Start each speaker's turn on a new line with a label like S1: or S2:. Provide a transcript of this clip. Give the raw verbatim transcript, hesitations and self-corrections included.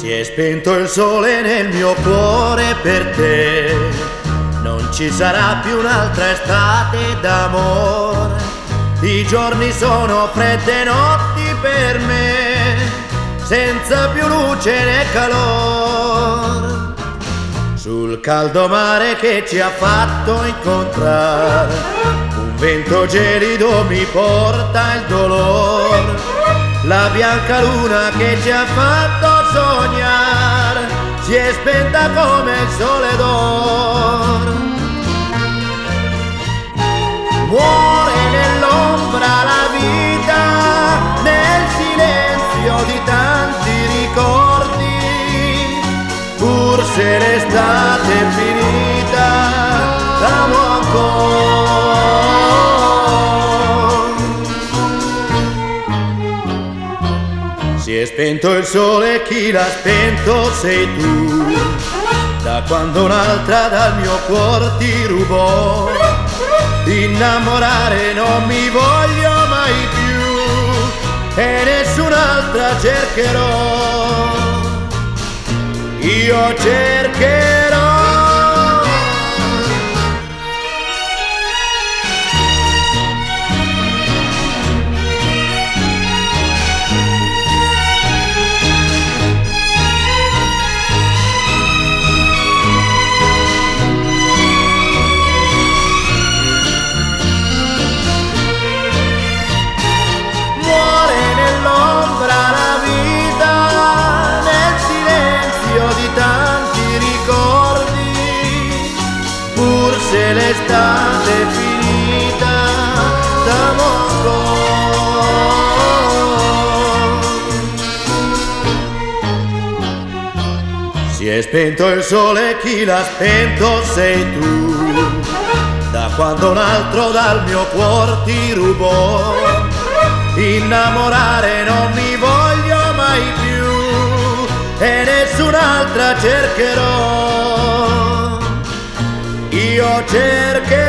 S1: Si è spento il sole nel mio cuore per te, non ci sarà più un'altra estate d'amore. I giorni sono fredde notti per me, senza più luce né calore. Sul caldo mare che ci ha fatto incontrare, un vento gelido mi porta il dolore. La bianca luna che ci ha fatto sognare si è spenta come il sole d'oro. Muore nell'ombra la vita, nel silenzio di tanti ricordi, pur se l'estate è finita, t'amo ancora. Si è spento il sole, chi l'ha spento sei tu, da quando un'altra dal mio cuor ti rubò. Innamorare non mi voglio mai più e nessun'altra cercherò. Io cercherò. Se l'estate è finita, t'amo ancora. Si è spento il sole, chi l'ha spento sei tu, da quando un altro dal mio cuor ti rubò. Innamorare non mi voglio mai più e nessun'altra cercherò. Io cercherò.